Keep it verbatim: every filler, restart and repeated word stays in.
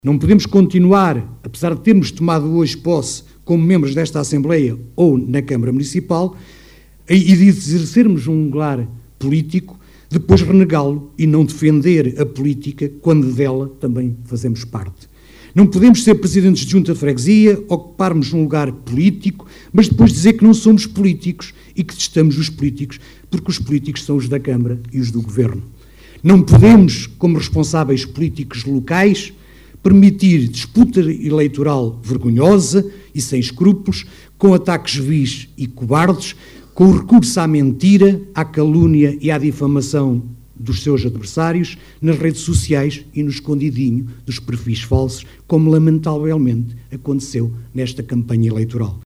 Não podemos continuar, apesar de termos tomado hoje posse como membros desta Assembleia ou na Câmara Municipal, e de exercermos um lugar político, depois renegá-lo e não defender a política quando dela também fazemos parte. Não podemos ser presidentes de junta de freguesia, ocuparmos um lugar político, mas depois dizer que não somos políticos e que testamos os políticos, porque os políticos são os da Câmara e os do Governo. Não podemos, como responsáveis políticos locais, permitir disputa eleitoral vergonhosa e sem escrúpulos, com ataques vis e cobardes, com o recurso à mentira, à calúnia e à difamação dos seus adversários nas redes sociais e no escondidinho dos perfis falsos, como lamentavelmente aconteceu nesta campanha eleitoral.